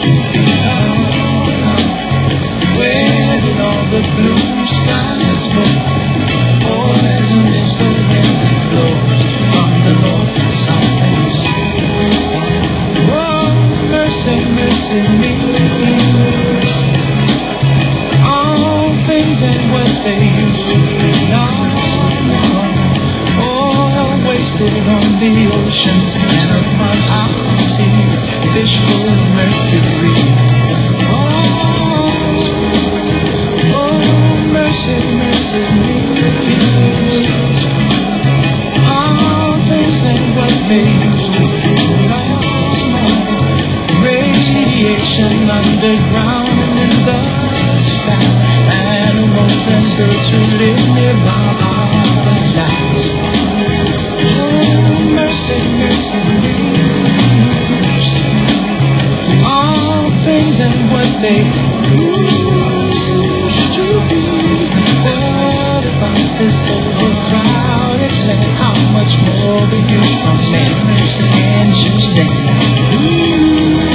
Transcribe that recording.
Where did all the blue skies go? Poison is the wind that blows from the north and south and east. Oh, mercy, mercy me. All things ain't what they used to be. No, no. Oil wasted on the oceans and upon our seas. Fish full of mercury. Mercy, mercy me. All things ain't what they used to be. Radiation underground and in the sky. Animals and birds who live nearby are alive. Oh, mercy, mercy me. All things ain't what they used to be. What about this overcrowded land? How much more will you from man? Can't you stand?